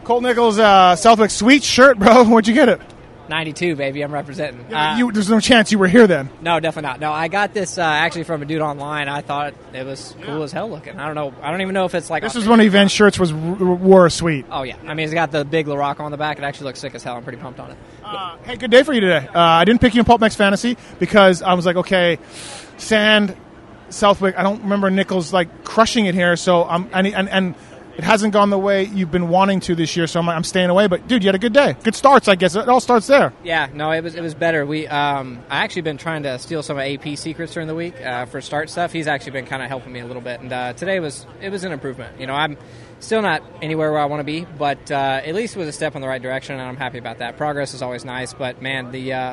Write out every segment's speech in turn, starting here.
Colt Nichols, Southwick, sweet shirt, bro. Where'd you get it? 92, baby. I'm representing. There's no chance you were here then. No, definitely not. No, I got this actually from a dude online. I thought it was cool as hell looking. I don't know. I don't even know if it's like... This was one of the event shirts wore sweet. Oh, yeah. I mean, it's got the big LaRocca on the back. It actually looks sick as hell. I'm pretty pumped on it. Hey, good day for you today. I didn't pick you in PulpMex Fantasy because I was like, okay, Sand, Southwick, I don't remember Nichols like crushing it here, so and it hasn't gone the way you've been wanting to this year, so I'm staying away. But dude, you had a good day. Good starts, I guess. It all starts there. Yeah, no, it was better. I actually been trying to steal some of AP secrets during the week for start stuff. He's actually been kind of helping me a little bit, and today was an improvement. You know, I'm still not anywhere where I want to be, but at least it was a step in the right direction, and I'm happy about that. Progress is always nice, but man,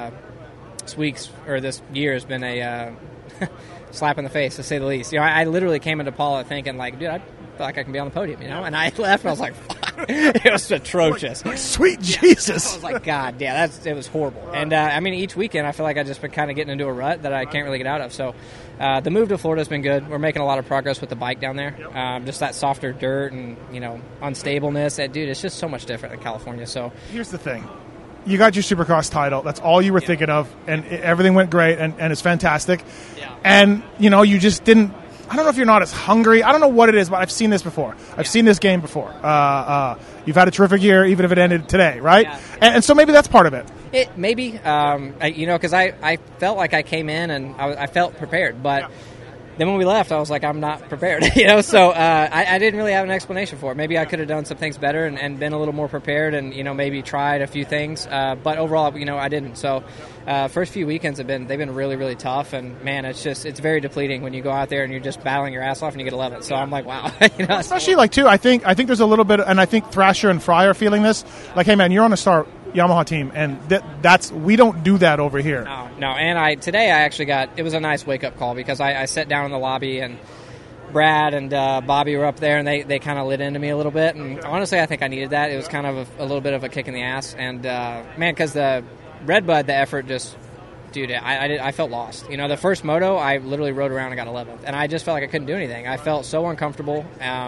this year has been a slap in the face, to say the least. You know, I literally came into Paula thinking like, dude, I feel like I can be on the podium, you know? And I left and I was like, fuck. It was atrocious. Sweet Jesus. I was like, God, yeah, it was horrible. And I mean, each weekend I feel like I've just been kind of getting into a rut that I can't really get out of. So the move to Florida has been good. We're making a lot of progress with the bike down there. Just that softer dirt and, you know, unstableness. Dude, it's just so much different than California. So here's the thing. You got your Supercross title. That's all you were thinking of, and everything went great, and it's fantastic. Yeah. And, you know, you just didn't – I don't know if you're not as hungry. I don't know what it is, but I've seen this before. I've seen this game before. You've had a terrific year, even if it ended today, right? Yeah. And so maybe that's part of it. It maybe, you know, because I felt like I came in and I felt prepared, but – then when we left, I was like, I'm not prepared, you know. So I didn't really have an explanation for it. Maybe I could have done some things better and been a little more prepared, and you know, maybe tried a few things. But overall, you know, I didn't. So first few weekends they've been really, really tough, and man, it's very depleting when you go out there and you're just battling your ass off and you get 11th. So I'm like, wow, you know. Especially like too, I think there's a little bit, and I think Thrasher and Fry are feeling this. Like, hey man, you're on a star Yamaha team, and that's we don't do that over here. No, and today I actually it was a nice wake up call because I sat down in the lobby and Brad and Bobby were up there and they kind of lit into me a little bit, and honestly I think I needed that. It was kind of a little bit of a kick in the ass, and man, because the Redbud, the effort just, dude, I felt lost. You know, the first moto I literally rode around and got 11th, and I just felt like I couldn't do anything. I felt so uncomfortable.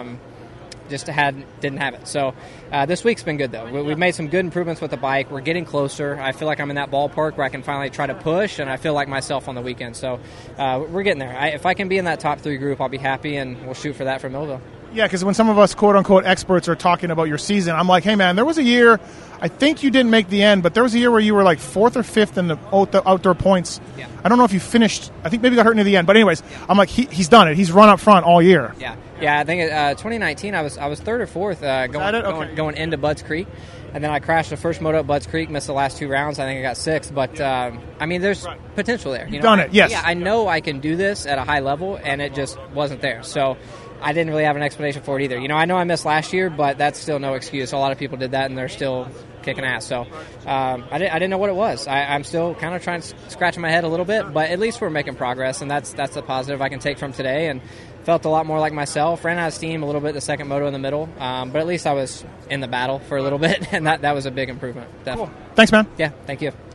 Just didn't have it. So this week's been good, though. We've made some good improvements with the bike. We're getting closer. I feel like I'm in that ballpark where I can finally try to push, and I feel like myself on the weekend. So we're getting there. If I can be in that top 3 group, I'll be happy, and we'll shoot for that for Millville. Yeah, because when some of us quote-unquote experts are talking about your season, I'm like, hey, man, there was a year, I think you didn't make the end, but there was a year where you were like 4th or 5th in the outdoor points. Yeah. I don't know if you finished. I think maybe you got hurt near the end. But anyways, I'm like, he's done it. He's run up front all year. Yeah. I think 2019 I was 3rd or 4th going into Budds Creek. And then I crashed the first moto at Budds Creek, missed the last 2 rounds. I think I got 6th. But, I mean, there's potential there. You've done it, yes. Yeah, I know I can do this at a high level, and it just wasn't there. So I didn't really have an explanation for it either. You know, I know I missed last year, but that's still no excuse. A lot of people did that, and they're still kicking ass. So I didn't know what it was. I'm still kind of trying to scratch my head a little bit, but at least we're making progress, and that's the positive I can take from today. And felt a lot more like myself. Ran out of steam a little bit the second moto in the middle, but at least I was in the battle for a little bit, and that was a big improvement. Definitely. Cool. Thanks, man. Yeah, thank you.